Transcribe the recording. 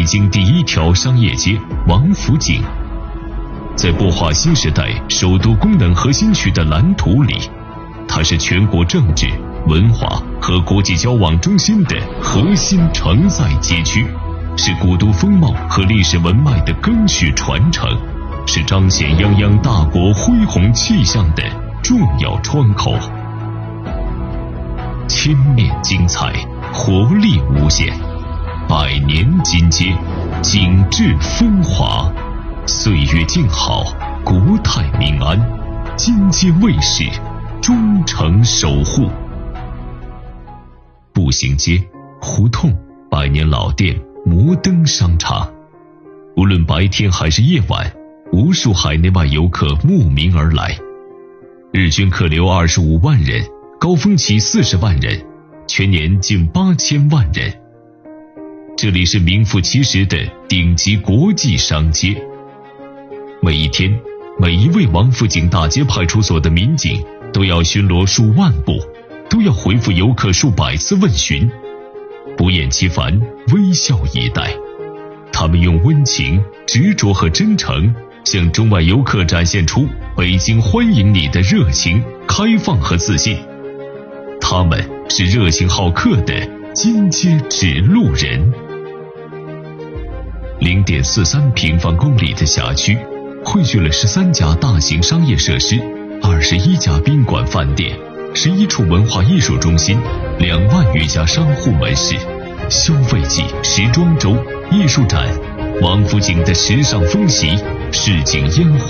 北京第一条商业街王府井。在擘画新时代首都功能核心区的蓝图里，它是全国政治、文化和国际交往中心的核心承载街区，是古都风貌和历史文脉的更续传承，是彰显泱泱大国恢宏气象的重要窗口。千面精彩，活力无限，百年金街，景致风华，岁月静好，国泰民安，金街卫士忠诚守护。步行街、胡同、百年老店、摩登商场，无论白天还是夜晚，无数海内外游客慕名而来，日均客流25万人，高峰期40万人，全年近8000万人。这里是名副其实的顶级国际商街。每一天，每一位王府井大街派出所的民警都要巡逻数万步，都要回复游客数百次问询，不厌其烦，微笑以待。他们用温情、执着和真诚，向中外游客展现出北京欢迎你的热情、开放和自信。他们是热情好客的金街指路人。0.43平方公里的辖区，汇聚了13家大型商业设施、21家宾馆饭店、11处文化艺术中心、2万余家商户门市、消费季、时装周、艺术展，王府井的时尚风袭，市井烟火